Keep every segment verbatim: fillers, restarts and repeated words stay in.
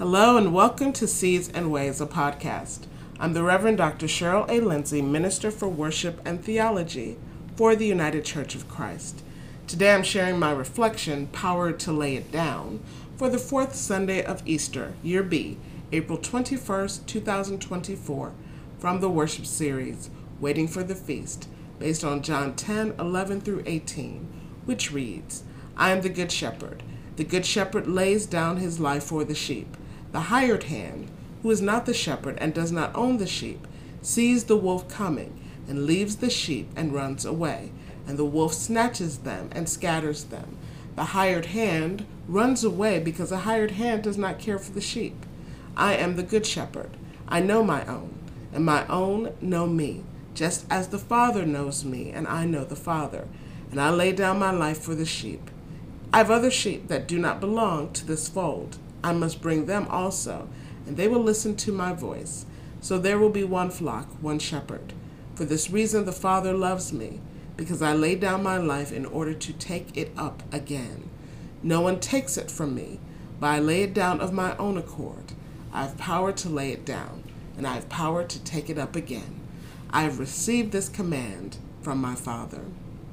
Hello and welcome to Seeds and Ways, a podcast. I'm the Reverend Doctor Cheryl A. Lindsay, Minister for Worship and Theology for the United Church of Christ. Today I'm sharing my reflection, Power to Lay It Down, for the fourth Sunday of Easter, Year B, April twenty-first, twenty twenty-four, from the worship series, Waiting for the Feast, based on John ten, eleven through eighteen, which reads, I am the Good Shepherd. The Good Shepherd lays down his life for the sheep. The hired hand, who is not the shepherd and does not own the sheep, sees the wolf coming and leaves the sheep and runs away, and the wolf snatches them and scatters them. The hired hand runs away because the hired hand does not care for the sheep. I am the Good Shepherd. I know my own, and my own know me, just as the Father knows me, and I know the Father, and I lay down my life for the sheep. I have other sheep that do not belong to this fold. I must bring them also, and they will listen to my voice. So there will be one flock, one shepherd. For this reason the Father loves me, because I lay down my life in order to take it up again. No one takes it from me, but I lay it down of my own accord. I have power to lay it down, and I have power to take it up again. I have received this command from my Father.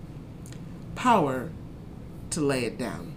Power to lay it down.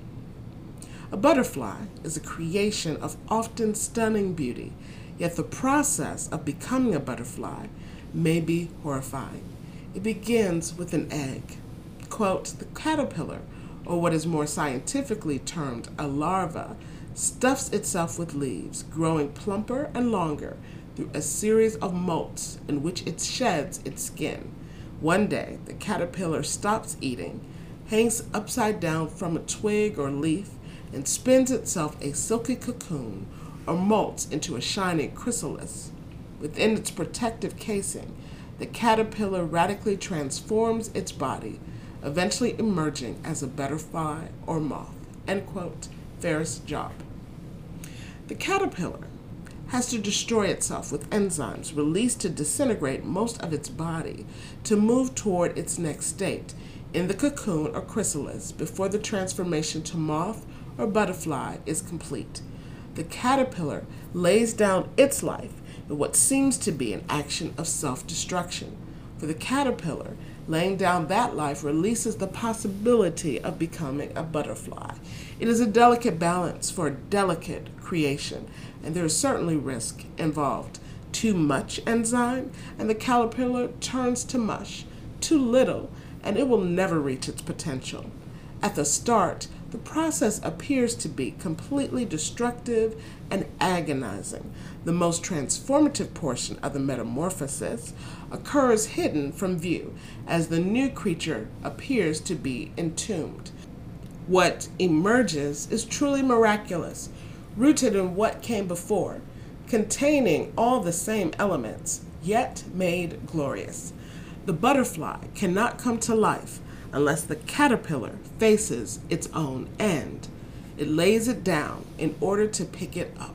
A butterfly is a creation of often stunning beauty, yet the process of becoming a butterfly may be horrifying. It begins with an egg. Quote, the caterpillar, or what is more scientifically termed a larva, stuffs itself with leaves, growing plumper and longer through a series of molts in which it sheds its skin. One day, the caterpillar stops eating, hangs upside down from a twig or leaf, and spins itself a silky cocoon or molts into a shining chrysalis. Within its protective casing, the caterpillar radically transforms its body, eventually emerging as a butterfly or moth. End quote. Ferris Job. The caterpillar has to destroy itself with enzymes released to disintegrate most of its body to move toward its next state in the cocoon or chrysalis before the transformation to moth or butterfly is complete. The caterpillar lays down its life in what seems to be an action of self-destruction. For the caterpillar, laying down that life releases the possibility of becoming a butterfly. It is a delicate balance for a delicate creation, and there is certainly risk involved. Too much enzyme, and the caterpillar turns to mush. Too little, and it will never reach its potential. At the start, the process appears to be completely destructive and agonizing. The most transformative portion of the metamorphosis occurs hidden from view as the new creature appears to be entombed. What emerges is truly miraculous, rooted in what came before, containing all the same elements, yet made glorious. The butterfly cannot come to life unless the caterpillar faces its own end. It lays it down in order to pick it up.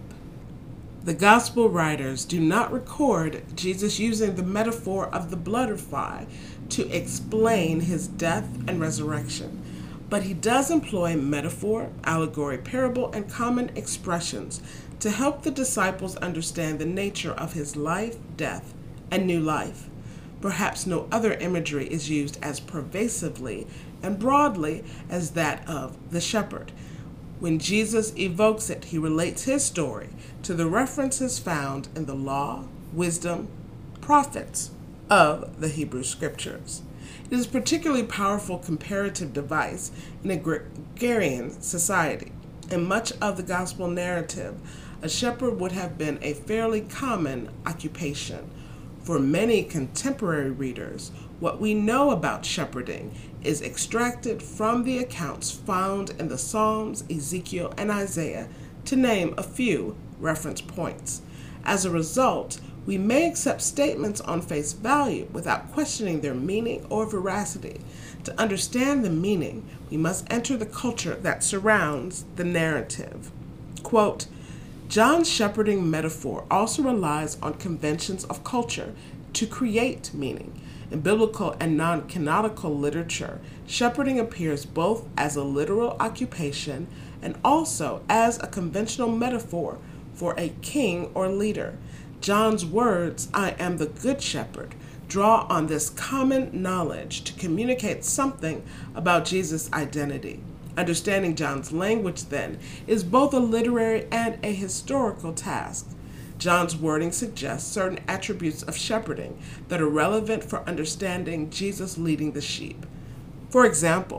The gospel writers do not record Jesus using the metaphor of the butterfly to explain his death and resurrection, but he does employ metaphor, allegory, parable, and common expressions to help the disciples understand the nature of his life, death, and new life. Perhaps no other imagery is used as pervasively and broadly as that of the shepherd. When Jesus evokes it, he relates his story to the references found in the law, wisdom, prophets of the Hebrew Scriptures. It is a particularly powerful comparative device in a gregarian society. In much of the gospel narrative, a shepherd would have been a fairly common occupation. For many contemporary readers, what we know about shepherding is extracted from the accounts found in the Psalms, Ezekiel, and Isaiah, to name a few reference points. As a result, we may accept statements on face value without questioning their meaning or veracity. To understand the meaning, we must enter the culture that surrounds the narrative. Quote, John's shepherding metaphor also relies on conventions of culture to create meaning. In biblical and non-canonical literature, shepherding appears both as a literal occupation and also as a conventional metaphor for a king or leader. John's words, "I am the good shepherd," draw on this common knowledge to communicate something about Jesus' identity. Understanding John's language, then, is both a literary and a historical task. John's wording suggests certain attributes of shepherding that are relevant for understanding Jesus leading the sheep. For example,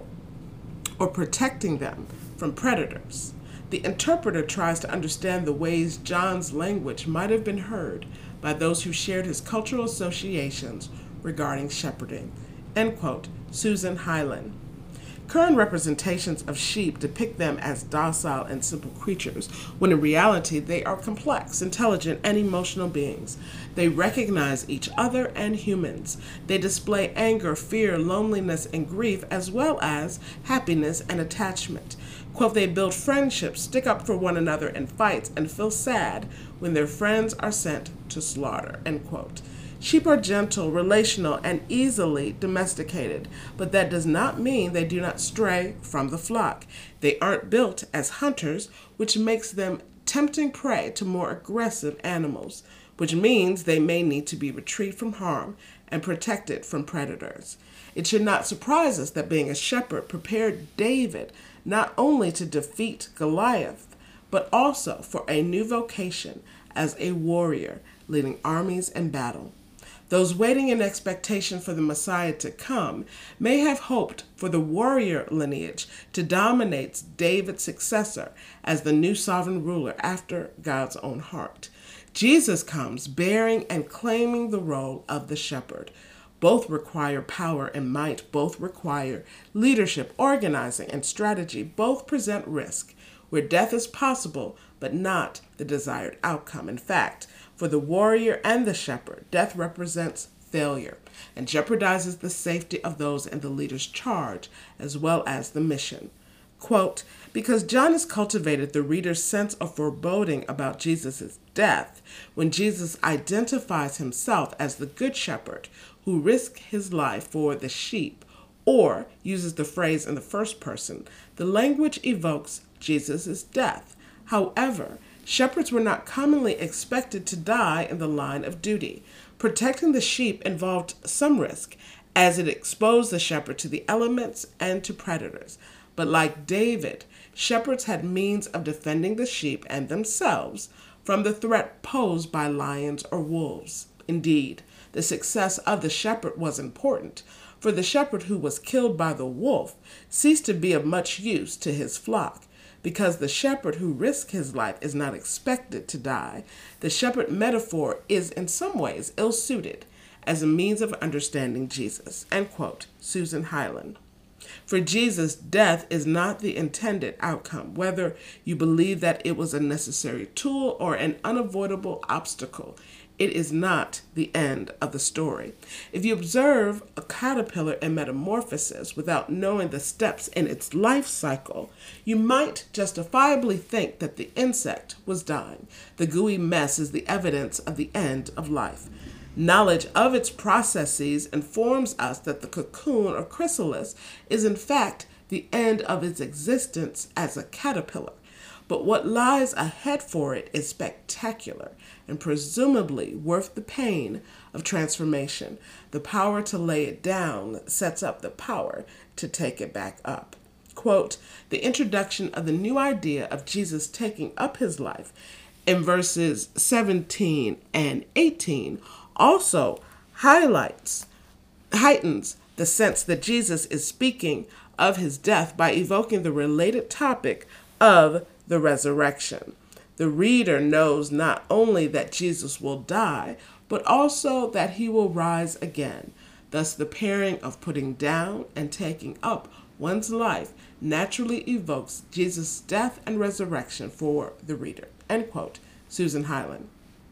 or protecting them from predators. The interpreter tries to understand the ways John's language might have been heard by those who shared his cultural associations regarding shepherding. End quote. Susan Hyland. Current representations of sheep depict them as docile and simple creatures, when in reality they are complex, intelligent, and emotional beings. They recognize each other and humans. They display anger, fear, loneliness, and grief, as well as happiness and attachment. Quote, they build friendships, stick up for one another in fights, and feel sad when their friends are sent to slaughter. End quote. Sheep are gentle, relational, and easily domesticated, but that does not mean they do not stray from the flock. They aren't built as hunters, which makes them tempting prey to more aggressive animals, which means they may need to be retrieved from harm and protected from predators. It should not surprise us that being a shepherd prepared David not only to defeat Goliath, but also for a new vocation as a warrior leading armies in battle. Those waiting in expectation for the Messiah to come may have hoped for the warrior lineage to dominate David's successor as the new sovereign ruler after God's own heart. Jesus comes bearing and claiming the role of the shepherd. Both require power and might. Both require leadership, organizing, and strategy. Both present risk, where death is possible, but not the desired outcome. In fact, for the warrior and the shepherd, death represents failure and jeopardizes the safety of those in the leader's charge, as well as the mission. Quote, because John has cultivated the reader's sense of foreboding about Jesus' death when Jesus identifies himself as the good shepherd who risked his life for the sheep, or uses the phrase in the first person, the language evokes Jesus' death. However, shepherds were not commonly expected to die in the line of duty. Protecting the sheep involved some risk, as it exposed the shepherd to the elements and to predators. But like David, shepherds had means of defending the sheep and themselves from the threat posed by lions or wolves. Indeed, the success of the shepherd was important, for the shepherd who was killed by the wolf ceased to be of much use to his flock. Because the shepherd who risks his life is not expected to die, the shepherd metaphor is in some ways ill-suited as a means of understanding Jesus. End quote. Susan Hyland. For Jesus, death is not the intended outcome, whether you believe that it was a necessary tool or an unavoidable obstacle. It is not the end of the story. If you observe a caterpillar in metamorphosis without knowing the steps in its life cycle, you might justifiably think that the insect was dying. The gooey mess is the evidence of the end of life. Knowledge of its processes informs us that the cocoon or chrysalis is in fact the end of its existence as a caterpillar. But what lies ahead for it is spectacular and presumably worth the pain of transformation. The power to lay it down sets up the power to take it back up. Quote, the introduction of the new idea of Jesus taking up his life in verses seventeen and eighteen also highlights, heightens the sense that Jesus is speaking of his death by evoking the related topic of the resurrection. The reader knows not only that Jesus will die, but also that he will rise again. Thus, the pairing of putting down and taking up one's life naturally evokes Jesus' death and resurrection for the reader. End quote. Susan Hyland.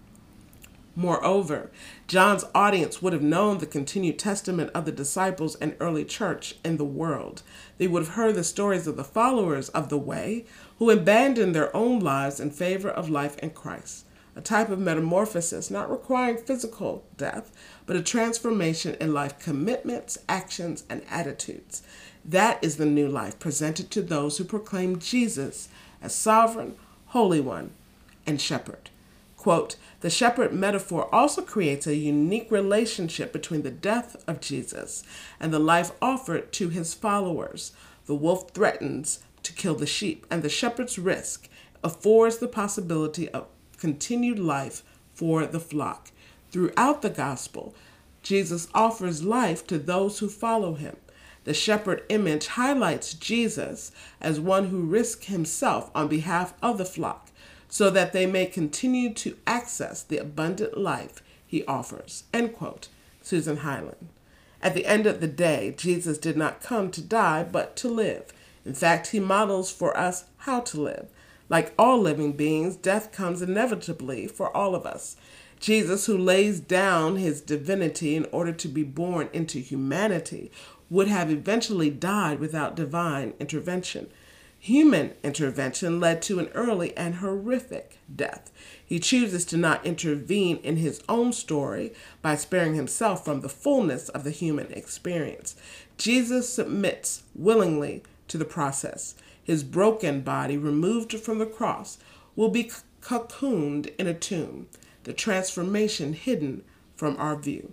Moreover, John's audience would have known the continued testament of the disciples and early church in the world. They would have heard the stories of the followers of the way who abandoned their own lives in favor of life in Christ, a type of metamorphosis not requiring physical death, but a transformation in life commitments, actions, and attitudes. That is the new life presented to those who proclaim Jesus as sovereign, Holy One, and shepherd. Quote, the shepherd metaphor also creates a unique relationship between the death of Jesus and the life offered to his followers. The wolf threatens to kill the sheep, and the shepherd's risk affords the possibility of continued life for the flock. Throughout the gospel, Jesus offers life to those who follow him. The shepherd image highlights Jesus as one who risks himself on behalf of the flock, so that they may continue to access the abundant life he offers. End quote. Susan Hyland. At the end of the day, Jesus did not come to die, but to live. In fact, he models for us how to live. Like all living beings, death comes inevitably for all of us. Jesus, who lays down his divinity in order to be born into humanity, would have eventually died without divine intervention. Human intervention led to an early and horrific death. He chooses to not intervene in his own story by sparing himself from the fullness of the human experience. Jesus submits willingly to the process. His broken body, removed from the cross, will be cocooned in a tomb, the transformation hidden from our view.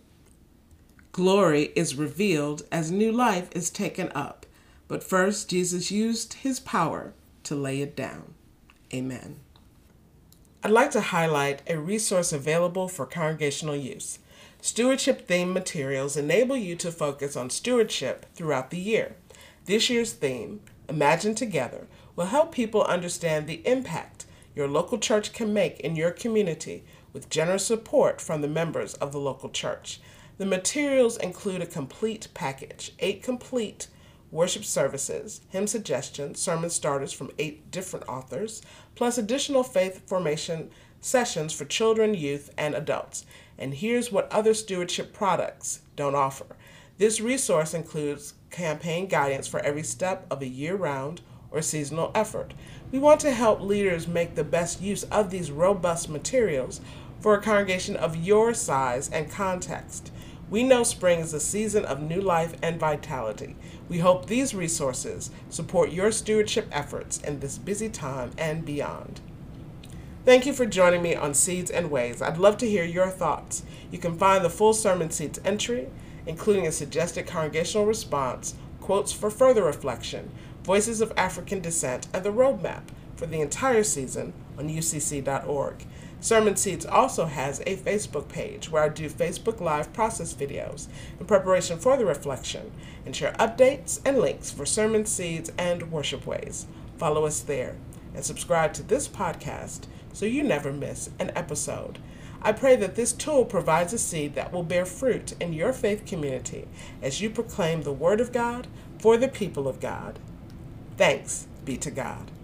Glory is revealed as new life is taken up. But first, Jesus used his power to lay it down. Amen. I'd like to highlight a resource available for congregational use. Stewardship-themed materials enable you to focus on stewardship throughout the year. This year's theme, Imagine Together, will help people understand the impact your local church can make in your community with generous support from the members of the local church. The materials include a complete package, eight complete worship services, hymn suggestions, sermon starters from eight different authors, plus additional faith formation sessions for children, youth, and adults. And here's what other stewardship products don't offer. This resource includes campaign guidance for every step of a year-round or seasonal effort. We want to help leaders make the best use of these robust materials for a congregation of your size and context. We know spring is a season of new life and vitality. We hope these resources support your stewardship efforts in this busy time and beyond. Thank you for joining me on Seeds and Ways. I'd love to hear your thoughts. You can find the full Sermon Seeds entry, including a suggested congregational response, quotes for further reflection, voices of African descent, and the roadmap for the entire season on U C C dot org. Sermon Seeds also has a Facebook page where I do Facebook Live process videos in preparation for the reflection and share updates and links for Sermon Seeds and Worship Ways. Follow us there and subscribe to this podcast so you never miss an episode. I pray that this tool provides a seed that will bear fruit in your faith community as you proclaim the Word of God for the people of God. Thanks be to God.